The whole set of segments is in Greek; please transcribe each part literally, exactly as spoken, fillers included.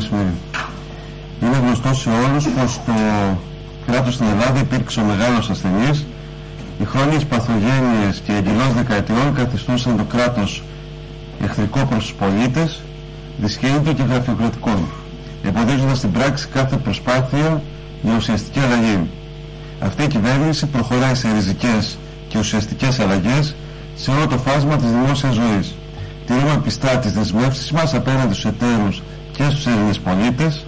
μεσημέρι. Είναι γνωστό σε όλους πως το κράτος στην Ελλάδα υπήρξε ο μεγάλος ασθενής. Οι χρόνιες παθογένειες και εντελώς δεκαετιών καθιστούσαν το κράτος εχθρικό προς τους πολίτες, δυσχύνητο και γραφειοκρατικό, εμποδίζοντας στην πράξη κάθε προσπάθεια για ουσιαστική αλλαγή. Αυτή η κυβέρνηση προχωράει σε ριζικές και ουσιαστικές αλλαγές σε όλο το φάσμα της δημόσιας ζωής. Τηρούμε πιστά τις δεσμεύσεις μας απέναντι στους εταίρους και στους Έλληνες πολίτες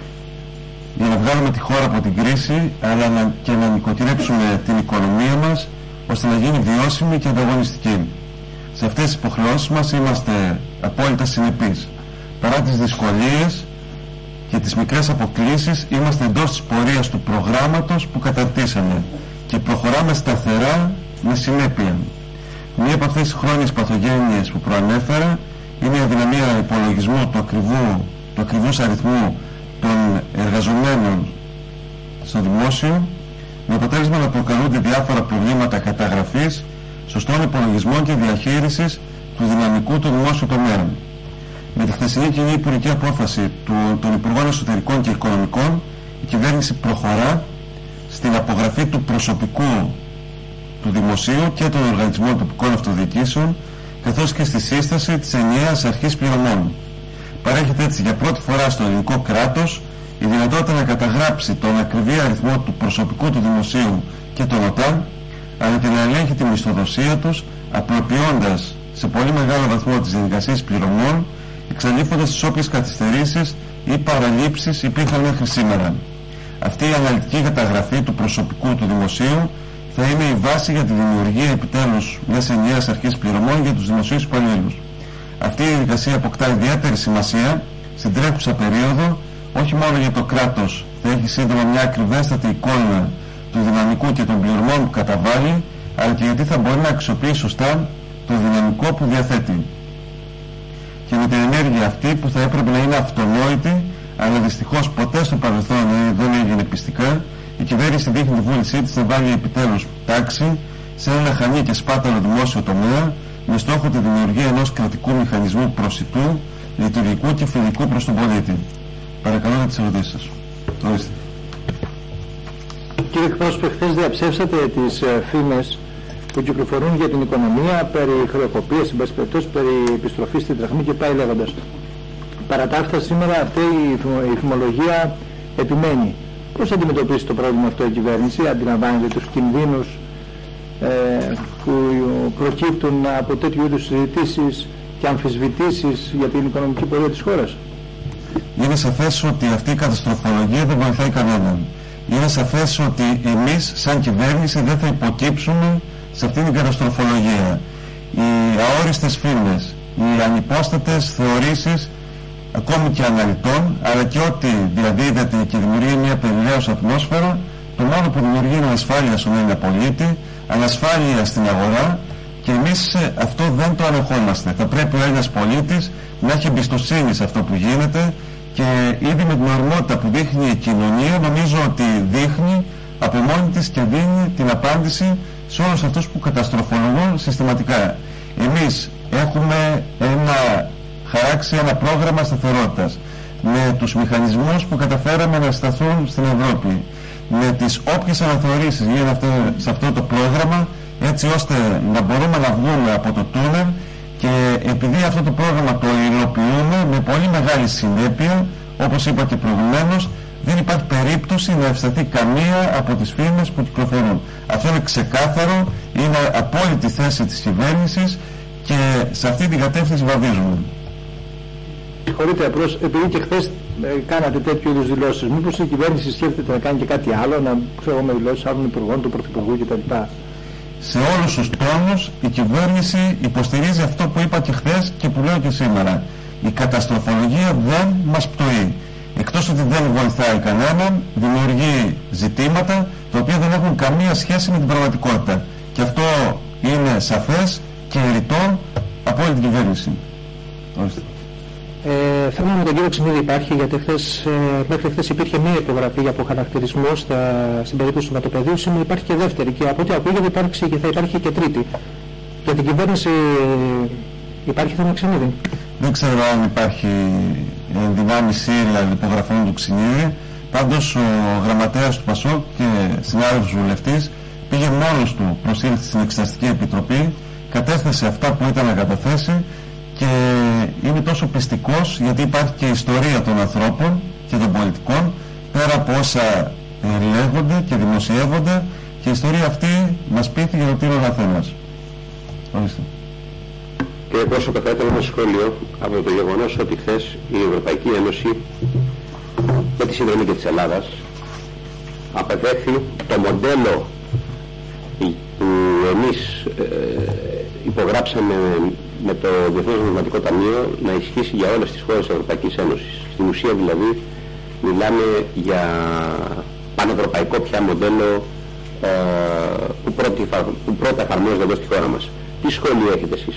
για να βγάλουμε τη χώρα από την κρίση, αλλά να, και να νοικοκυρέψουμε την οικονομία μας ώστε να γίνει βιώσιμη και ανταγωνιστική. Σε αυτές τις υποχρεώσεις μας είμαστε απόλυτα συνεπείς. Παρά τις δυσκολίες και τις μικρές αποκλίσεις, είμαστε εντός της πορείας του προγράμματος που καταρτήσαμε και προχωράμε σταθερά με συνέπεια. Μία από αυτές τις χρόνιες παθογένειες που προανέφερα είναι η αδυναμία υπολογισμού του, ακριβού, του ακριβούς αριθμού των εργαζομένων στο δημόσιο, με αποτέλεσμα να προκαλούνται διάφορα προβλήματα καταγραφής, σωστών υπολογισμών και διαχείρισης του δυναμικού του δημόσιου τομέα. Με τη χθεσινή κοινή υπουργική απόφαση του, των Υπουργών Εσωτερικών και Οικονομικών, η κυβέρνηση προχωρά στην απογραφή του προσωπικού του Δημοσίου και των οργανισμών τοπικών αυτοδιοικήσεων, καθώς και στη σύσταση της ενιαίας αρχής πληρωμών. Παρέχεται έτσι για πρώτη φορά στο ελληνικό κράτος η δυνατότητα να καταγράψει τον ακριβή αριθμό του προσωπικού του Δημοσίου και των ΟΤΑ, αλλά και να ελέγχει τη μισθοδοσία τους, απλοποιώντας σε πολύ μεγάλο βαθμό τις διαδικασίες πληρωμών, εξαλείφοντας τις όποιες καθυστερήσεις ή παραλήψεις υπήρχαν μέχρι σήμερα. Αυτή η αναλυτική καταγραφή του προσωπικού του Δημοσίου θα είναι η βάση για τη δημιουργία επιτέλους μιας ενιαίας αρχής πληρωμών για τους δημοσίους υπαλλήλους. Αυτή η διαδικασία αποκτά ιδιαίτερη σημασία στην τρέχουσα περίοδο, όχι μόνο για το κράτος θα έχει σύντομα μια ακριβέστατη εικόνα του δυναμικού και των πληρωμών που καταβάλει, αλλά και γιατί θα μπορεί να αξιοποιεί σωστά το δυναμικό που διαθέτει. Και με την ενέργεια αυτή που θα έπρεπε να είναι αυτονόητη, αλλά δυστυχώς ποτέ στο παρελθόν δεν έγινε πιστικά, η κυβέρνηση δείχνει τη βούλησή της να βάλει επιτέλους τάξη σε ένα λαχανί και σπάταλο δημόσιο τομέα, με στόχο τη δημιουργία ενός κρατικού μηχανισμού προσιτού, λειτουργικού και φιλικού προς τον πολίτη. Παρακαλώ για τις ερωτήσεις σας. Ορίστε. Κύριε εκπρόσωπε, χθες διαψεύσατε τις ε, φήμες που κυκλοφορούν για την οικονομία περί χρεοκοπίας, εν πάση περιπτώσει, περί επιστροφής στην δραχμή και πάει λέγοντας. Παρά τα αυτά, σήμερα αυτή η φημολογία επιμένει. Πώς αντιμετωπίσει το πρόβλημα αυτό η κυβέρνηση, αντιλαμβάνεται τους κινδύνους ε, που προκύπτουν από τέτοιου είδους συζητήσεις και αμφισβητήσεις για την οικονομική πορεία της χώρας? Είναι σαφές ότι αυτή η καταστροφολογία δεν βοηθάει κανέναν. Είναι σαφές ότι εμείς σαν κυβέρνηση δεν θα υποκύψουμε σε αυτήν την καταστροφολογία. Οι αόριστες φήμες, οι ανυπόστατες θεωρήσεις ακόμη και αναλυτών, αλλά και ό,τι διαδίδεται και δημιουργεί μια περιραίωση ατμόσφαιρα, το μόνο που δημιουργεί είναι ανασφάλεια στον Έλληνα πολίτη, ανασφάλεια στην αγορά, και εμείς αυτό δεν το ανεχόμαστε. Θα πρέπει ο Έλληνας πολίτης να έχει εμπιστοσύνη σε αυτό που γίνεται, και ήδη με την ορμότητα που δείχνει η κοινωνία, νομίζω ότι δείχνει από μόνη της και δίνει την απάντηση σε όλους αυτούς που καταστροφολογούν συστηματικά. Εμείς έχουμε ένα, χαράξει ένα πρόγραμμα σταθερότητας με τους μηχανισμούς που καταφέραμε να σταθούν στην Ευρώπη, με τις όποιες αναθεωρήσεις γίνονται σε αυτό το πρόγραμμα, έτσι ώστε να μπορούμε να βγούμε από το τούνελ. Και επειδή αυτό το πρόγραμμα το υλοποιούμε με πολύ μεγάλη συνέπεια, όπως είπα και προηγουμένως, δεν υπάρχει περίπτωση να ευσταθεί καμία από τις φήμες που κυκλοφορούν. Αυτό είναι ξεκάθαρο, είναι απόλυτη θέση της κυβέρνησης και σε αυτή την κατεύθυνση βαδίζουμε. Συγχωρείτε απλώς, επειδή και χθες ε, κάνατε τέτοιου είδους δηλώσεις, μήπως η κυβέρνηση σκέφτεται να κάνει και κάτι άλλο, να ξέρω με δηλώσεις άλλων υπουργών, του Πρωθυπουργού κτλ? Σε όλους τους τόνους η κυβέρνηση υποστηρίζει αυτό που είπα και χθες και που λέω και σήμερα. Η καταστροφολογία δεν μας πτωεί. Εκτός ότι δεν βοηθάει κανέναν, δημιουργεί ζητήματα τα οποία δεν έχουν καμία σχέση με την πραγματικότητα. Και αυτό είναι σαφές και ρητό από όλη την κυβέρνηση. Ε, θέμα με τον κύριο Ξενίδη υπάρχει, γιατί χθες, ε, μέχρι χθες υπήρχε μία υπογραφή για αποχαρακτηρισμό στα, στην περίπτωση του Ματοπεδίου, σήμερα υπάρχει και δεύτερη, και από ό,τι ακούγεται υπάρξει και θα υπάρχει και τρίτη. Για την κυβέρνηση υπάρχει θέμα Ξενίδη? Δεν ξέρω αν υπάρχει δυνάμει Σύρια υπογραφών του Ξινίδη. Πάντως ο γραμματέας του ΠΑΣΟΚ και συνάδελφος βουλευτής πήγε μόνος του, προσήλθε στην Εξεταστική Επιτροπή, κατέθεσε αυτά που ήταν να καταθέσει και είναι τόσο πιστικός γιατί υπάρχει και η ιστορία των ανθρώπων και των πολιτικών πέρα από όσα λέγονται και δημοσιεύονται, και η ιστορία αυτή μας πείθει για το τι είναι ο καθένας. Ορίστε. Κύριε πρόσωπε, θα ήθελα ένα σχόλιο από το γεγονός ότι χθες η Ευρωπαϊκή Ένωση με τη συνδρομή και της Ελλάδας απεδέχθη το μοντέλο που εμείς ε, υπογράψαμε με το Διεθνές Νομισματικό Ταμείο να ισχύσει για όλες τις χώρες της Ευρωπαϊκής Ένωσης. Στην ουσία δηλαδή μιλάμε για πανευρωπαϊκό πια μοντέλο ε, που, πρώτη, που πρώτα εφαρμόζεται εδώ στη χώρα μας. Τι σχόλιο έχετε εσείς?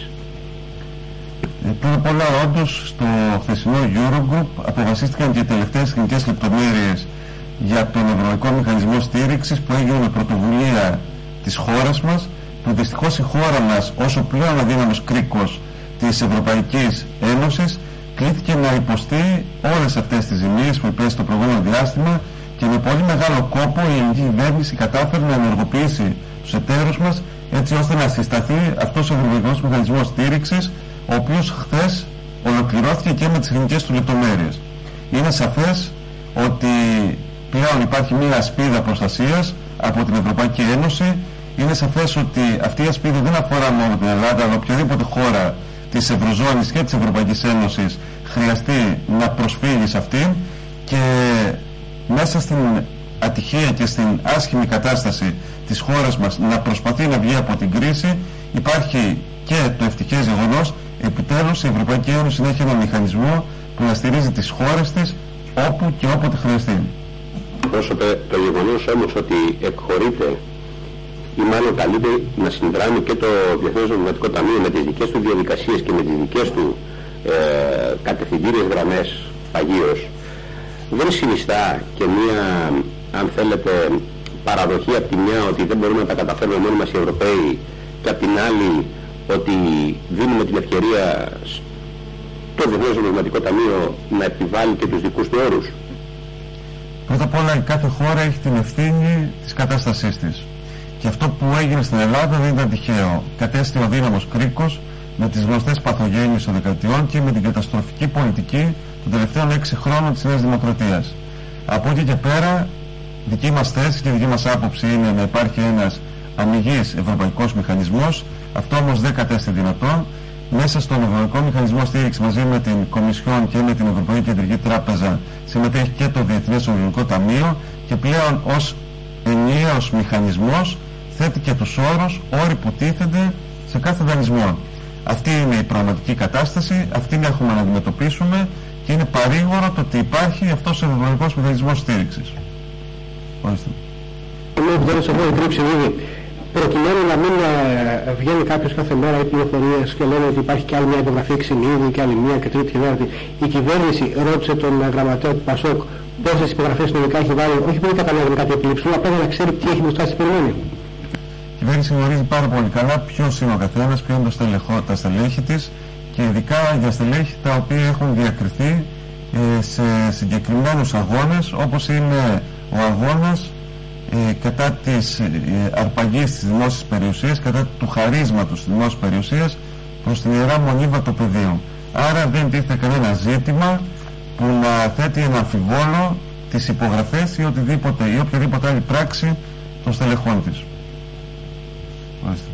Ε, Πρώτα απ' όλα, όντως, στο χθεσινό Eurogroup αποφασίστηκαν και οι τελευταίες τεχνικές λεπτομέρειες για τον Ευρωπαϊκό Μηχανισμό Στήριξης που έγινε με πρωτοβουλία της χώρας μας, που δυστυχώς η χώρα μας, όσο πλέον αδύναμος κρίκος της Ευρωπαϊκής Ένωσης, κλήθηκε να υποστεί όλες αυτές τις ζημίες που υπέστη το προηγούμενο διάστημα, και με πολύ μεγάλο κόπο η ελληνική κυβέρνηση κατάφερε να ενεργοποιήσει τους εταίρους μας έτσι ώστε να συσταθεί αυτός ο Ευρωπαϊκός Μηχανισμός Στήριξης, ο οποίος χθες ολοκληρώθηκε και με τις τεχνικές του λεπτομέρειες. Είναι σαφές ότι πλέον υπάρχει μια ασπίδα προστασίας από την Ευρωπαϊκή Ένωση. Είναι σαφές ότι αυτή η ασπίδα δεν αφορά μόνο την Ελλάδα, αλλά οποιαδήποτε χώρα της Ευρωζώνης και της Ευρωπαϊκής Ένωσης χρειαστεί να προσφύγει σε αυτήν, και μέσα στην ατυχία και στην άσχημη κατάσταση της χώρας μας να προσπαθεί να βγει από την κρίση, υπάρχει και το ευτυχές γεγονός επιτέλους η Ευρωπαϊκή Ένωση να έχει ένα μηχανισμό που να στηρίζει τις χώρες της όπου και όποτε χρειαστεί. Πρόσωπε, το γεγονός όμως ότι εκχωρείται ή μάλλον καλείται να συνδράμει και το Διεθνές Νομισματικό Ταμείο με τις δικές του διαδικασίες και με τις δικές του ε, κατευθυντήριες γραμμές παγίως, δεν συνιστά και μία, αν θέλετε, παραδοχή από τη μια ότι δεν μπορούμε να τα καταφέρουμε μόνοι μας οι Ευρωπαίοι, και από την άλλη ότι δίνουμε την ευκαιρία στο Διεθνές Νομισματικό Ταμείο να επιβάλλει και τους δικούς του όρους? Πρώτα απ' όλα, η κάθε χώρα έχει την ευθύνη της κατάστασής της. Και αυτό που έγινε στην Ελλάδα δεν ήταν τυχαίο. Κατέστη ο δύναμος κρίκος με τις γνωστές παθογένειες των δεκαετιών και με την καταστροφική πολιτική των τελευταίων έξι χρόνων της Νέας Δημοκρατίας. Από εκεί και πέρα, δική μας θέση και δική μας άποψη είναι να υπάρχει ένας αμυγής ευρωπαϊκός μηχανισμός. Αυτό όμως δεν κατέστη δυνατόν. Μέσα στον Ευρωπαϊκό Μηχανισμό Στήριξη, μαζί με την Κομισιόν και με την Ευρωπαϊκή Κεντρική Τράπεζα, συμμετέχει και το Διεθνές Νομισματικό Ταμείο, και πλέον ως ενιαίος μηχανισμός θέτει και τους όρους, όροι που τίθενται σε κάθε δανεισμό. Αυτή είναι η πραγματική κατάσταση, αυτήν έχουμε να αντιμετωπίσουμε, και είναι παρήγορο το ότι υπάρχει αυτός ο Ευρωπαϊκός Μηχανισμός Στήριξης. Ορίστε. Προκειμένου να μην ε, βγαίνει κάποιος κάθε μέρα οι πληροφορίες και λένε ότι υπάρχει και άλλη μια υπογραφή Ξινίδη και άλλη μια και τρίτη και τέταρτη, η κυβέρνηση ρώτησε τον γραμματέα του ΠΑΣΟΚ πόσες υπογραφές νομικά έχει βάλει, όχι επειδή καταλάβει κάτι επιλήψη, αλλά πρέπει να ξέρει τι έχει μπροστά στη περιμένει. Η κυβέρνηση γνωρίζει πάρα πολύ καλά ποιος είναι ο καθένας, ποιο είναι το στελεχό, τα στελέχη της, και ειδικά για στελέχη τα οποία έχουν διακριθεί ε, σε συγκεκριμένους αγώνες, όπως είναι ο αγώνας Ε, κατά της ε, αρπαγής της δημόσιας περιουσίας, κατά του χαρίσματος της δημόσιας περιουσίας προς την Ιερά Μονή Βατοπεδίου. Άρα δεν τίθεται κανένα ζήτημα που να θέτει ένα αμφιβόλο τις υπογραφές ή οτιδήποτε ή οποιαδήποτε άλλη πράξη των στελεχών της. Μάλιστα.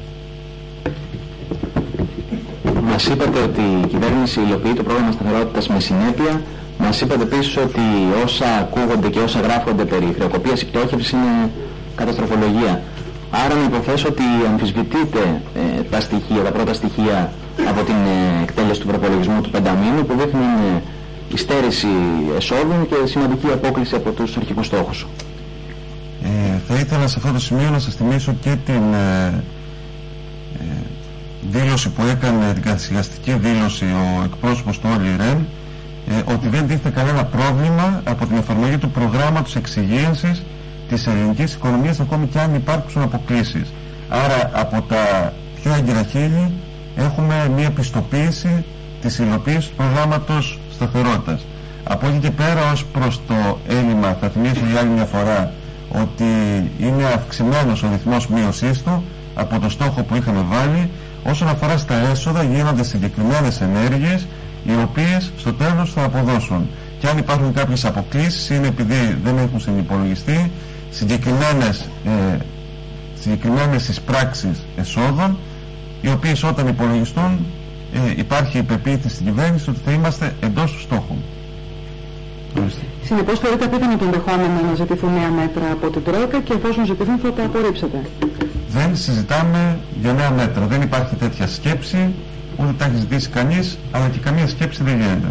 Μας είπατε ότι η κυβέρνηση υλοποιεί το πρόγραμμα σταθερότητας με συνέπεια. Μας είπατε επίσης ότι όσα ακούγονται και όσα γράφονται περί χρεοκοπίας ή πτώχευσης είναι καταστροφολογία. Άρα να υποθέσω ότι αμφισβητείτε ε, τα στοιχεία, τα πρώτα στοιχεία από την ε, εκτέλεση του προπολογισμού του πενταμήνου, που δείχνουν ε, υστέρηση εσόδων και σημαντική απόκληση από τους αρχικούς στόχους. Ε, θα ήθελα σε αυτό το σημείο να σας θυμίσω και την ε, ε, δήλωση που έκανε, την καθησυχαστική δήλωση ο εκπρόσωπος του Όλι Ρεν, Ε, ότι δεν τίθεται κανένα πρόβλημα από την εφαρμογή του προγράμματος εξυγίανσης της ελληνικής οικονομίας, ακόμη και αν υπάρξουν αποκλήσεις. Άρα από τα πιο έγκυρα χείλη έχουμε μια πιστοποίηση της υλοποίησης του προγράμματος σταθερότητας. Από εκεί και πέρα, ως προς το έλλειμμα, θα θυμίσω για άλλη μια φορά ότι είναι αυξημένος ο ρυθμός μείωσής του από το στόχο που είχαμε βάλει. Όσον αφορά στα έσοδα, γίνονται συγκεκριμένες ενέργειες οι οποίες στο τέλος θα αποδώσουν. Και αν υπάρχουν κάποιες αποκλήσεις, είναι επειδή δεν έχουν συνυπολογιστεί συγκεκριμένες, ε, συγκεκριμένες εισπράξεις εσόδων, οι οποίες όταν υπολογιστούν ε, υπάρχει η πεποίθηση στην κυβέρνηση ότι θα είμαστε εντός του στόχου. Συνεπώς, θεωρείτε απίθανο το ενδεχόμενο να ζητηθούν νέα μέτρα από την Τρόικα και εφόσον ζητηθούν θα τα απορρίψετε? Δεν συζητάμε για νέα μέτρα. Δεν υπάρχει τέτοια σκέψη, ούτε τα έχει ζητήσει κανείς, αλλά και καμία σκέψη δεν γίνεται.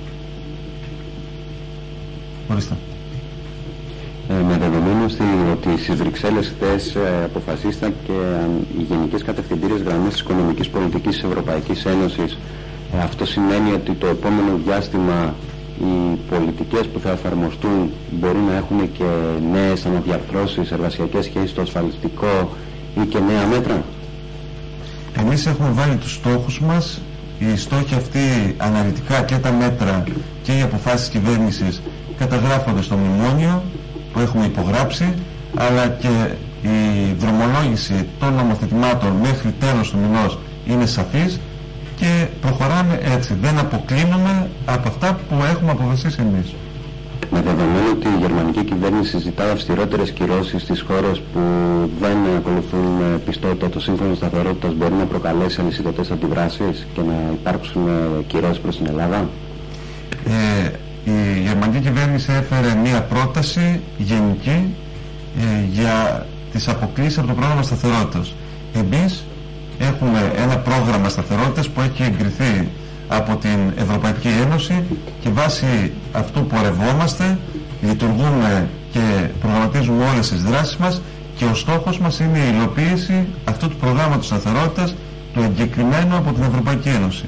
Ορίστε. Ε, με δεδομένο ότι στις Βρυξέλλες χθες ε, αποφασίσταν και ε, οι γενικές κατευθυντήριες γραμμές της οικονομικής πολιτικής της Ευρωπαϊκής Ένωσης, ε, αυτό σημαίνει ότι το επόμενο διάστημα οι πολιτικές που θα εφαρμοστούν μπορεί να έχουν και νέες αναδιαρθρώσεις, εργασιακές σχέσεις στο ασφαλιστικό ή και νέα μέτρα? Εμείς έχουμε βάλει τους στόχους μας. Οι στόχοι αυτοί αναλυτικά και τα μέτρα και οι αποφάσεις κυβέρνησης καταγράφονται στο μνημόνιο που έχουμε υπογράψει, αλλά και η δρομολόγηση των νομοθετημάτων μέχρι τέλος του μηνός είναι σαφής και προχωράμε έτσι. Δεν αποκλίνουμε από αυτά που έχουμε αποφασίσει εμείς. Με δεδομένο ότι η γερμανική κυβέρνηση ζητά αυστηρότερες κυρώσεις στις χώρες που δεν ακολουθούν πιστότητα το σύμφωνο σταθερότητας, μπορεί να προκαλέσει αλυσιδωτές αντιδράσεις και να υπάρξουν κυρώσεις προς την Ελλάδα? Ε, η γερμανική κυβέρνηση έφερε μία πρόταση γενική ε, για τις αποκλήσεις από το πρόγραμμα σταθερότητας. Εμείς έχουμε ένα πρόγραμμα σταθερότητας που έχει εγκριθεί από την Ευρωπαϊκή Ένωση και βάσει αυτού πορευόμαστε, λειτουργούμε και προγραμματίζουμε όλες τις δράσεις μας και ο στόχος μας είναι η υλοποίηση αυτού του προγράμματος σταθερότητας, του εγκεκριμένου από την Ευρωπαϊκή Ένωση.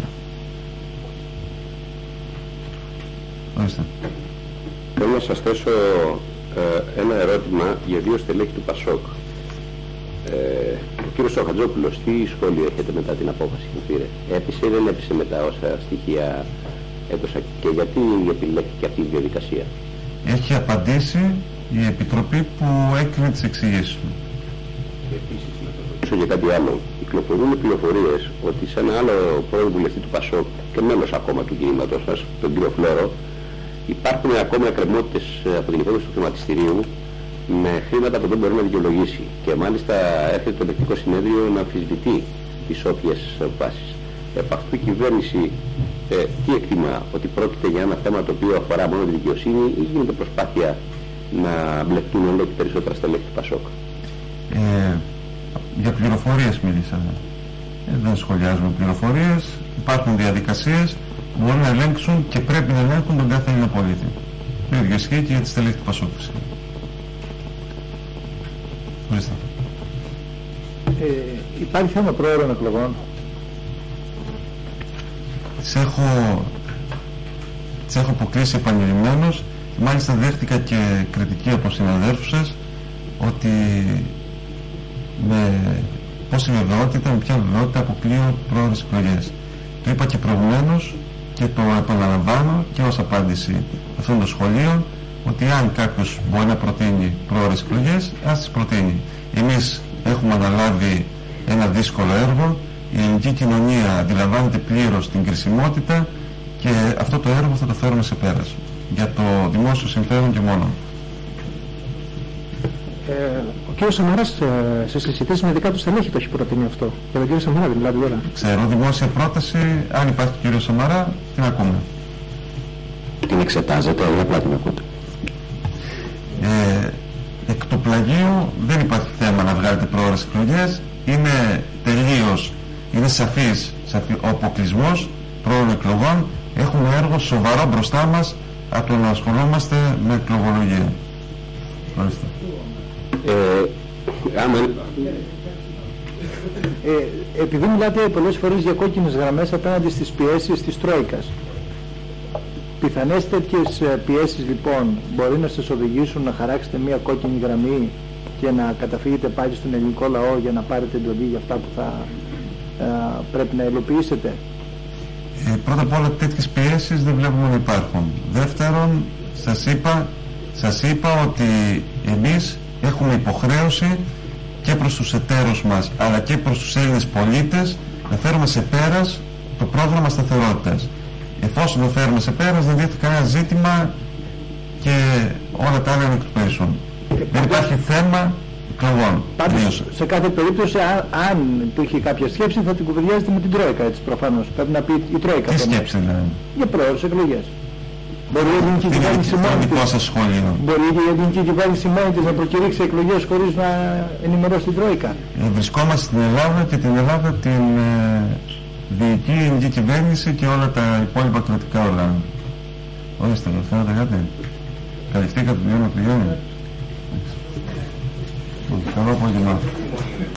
Ορίστε. Θέλω να σας θέσω ε, ένα ερώτημα για δύο στελέχη του ΠΑΣΟΚ. Ε, ο κύριος Στοχατζόπουλος, τι σχόλιο έχετε μετά την απόφαση που πήρε? Έπεισε ή δεν έπεισε με τα όσα στοιχεία έδωσα και γιατί επιλέχθηκε αυτή η διαδικασία? Έχει απαντήσει η Επιτροπή που έκρινε τις εξηγήσεις του. Επίσης, να το ρωτήσω για κάτι άλλο. Κυκλοφορούν πληροφορίες ότι σε ένα άλλο πρώην βουλευτή του ΠΑΣΟΚ και μέλος ακόμα του κινήματος σας, τον κύριο Φλόρο, υπάρχουν ακόμη εκκρεμότητες από την υπόθεση του χρηματιστηρίου με χρήματα που δεν μπορεί να δικαιολογήσει. Και μάλιστα έρχεται το ελεκτικό συνέδριο να αμφισβητεί τις όποιες βάσεις. Επ' αυτού η κυβέρνηση ε, τι εκτιμά, ότι πρόκειται για ένα θέμα το οποίο αφορά μόνο τη δικαιοσύνη ή γίνεται προσπάθεια να μπλεχτούν όλο και περισσότερα στελέχη του ΠΑΣΟΚ? Ε, για πληροφορίες μιλήσαμε. Ε, δεν σχολιάζουμε πληροφορίες. Υπάρχουν διαδικασίες που μπορούν να ελέγξουν και πρέπει να ελέγχουν τον κάθε Έλληνα πολίτη. Το ίδιο ισχύει και για τις στελέχη του ΠΑΣΟΚ. Ε, υπάρχει θέμα πρόωρων εκλογών? Τις έχω, τις έχω αποκλείσει επανειλημμένως. Μάλιστα δέχτηκα και κριτική από συναδέλφους σας ότι με πόση βεβαιότητα, με ποια βεβαιότητα αποκλείω πρόωρες εκλογές. Το είπα και προηγουμένως και το επαναλαμβάνω και ως απάντηση αυτών των σχολείων, ότι αν κάποιος μπορεί να προτείνει πρόωρες εκλογές, ας τις προτείνει. Εμείς έχουμε αναλάβει ένα δύσκολο έργο, η ελληνική κοινωνία αντιλαμβάνεται πλήρως την κρισιμότητα και αυτό το έργο θα το φέρουμε σε πέρας για το δημόσιο συμφέρον και μόνο. Ε, ο κύριος Σαμαράς ε, σε συζητήσεις με δικά του στελέχη το έχει προτείνει αυτό. Για τον κύριο Σαμαρά δηλαδή τώρα. Ξέρω, δημόσια πρόταση, αν υπάρχει κύριο Σαμαρά, την ακούμε. Την εξετάζετε ή απλά την ακούτε? Ε, εκ του πλαγίου δεν υπάρχει θέμα να βγάλετε πρόωρες εκλογές. Είναι τελείως, είναι σαφής, σαφή, ο αποκλεισμός πρόωρων εκλογών. Έχουμε έργο σοβαρό μπροστά μας από το να ασχολούμαστε με εκλογολογία. Ευχαριστώ. Ε, άμα... ε, επειδή μιλάτε πολλές φορές για κόκκινες γραμμές απέναντι στις πιέσεις της Τρόικας, πιθανές τέτοιες πιέσεις λοιπόν μπορεί να σας οδηγήσουν να χαράξετε μια κόκκινη γραμμή και να καταφύγετε πάλι στον ελληνικό λαό για να πάρετε εντολή για αυτά που θα ε, πρέπει να υλοποιήσετε? πρώτα απ' όλα τέτοιες πιέσεις δεν βλέπουμε να υπάρχουν. Δεύτερον, σας είπα, σας είπα ότι εμείς έχουμε υποχρέωση και προς τους εταίρους μας αλλά και προς τους Έλληνες πολίτες να φέρουμε σε πέρας το πρόγραμμα σταθερότητας. Εφόσον το φέρουμε σε πέρας δεν δείχνει κανένα ζήτημα και όλα τα άλλα να εκπέσουν. Δεν υπάρχει θέμα εκλογών. Πάντως σε κάθε περίπτωση αν, αν υπήρχε κάποια σκέψη θα την κουβεντιάζετε με την Τρόικα, έτσι προφανώς. Πρέπει να πει η Τρόικα. Τι σκέψη δηλαδή? Για πρόεδρος εκλογές. Μπορεί η ελληνική κυβέρνηση μόνη της, μπορεί η ελληνική κυβέρνηση μόνη της να προκηρύξει εκλογές χωρίς να ενημερώσει την Τρόικα. Ε, βρισκόμαστε στην Ελλάδα και την Ελλάδα την ε, διοικεί η ελληνική κυβέρνηση και όλα τα υπόλοιπα κρατικά όργανα. Ορίστε, θέλετε κάτι? Καλυφθήκατε το δύο με πληγώνει. Καλό απόγευμα.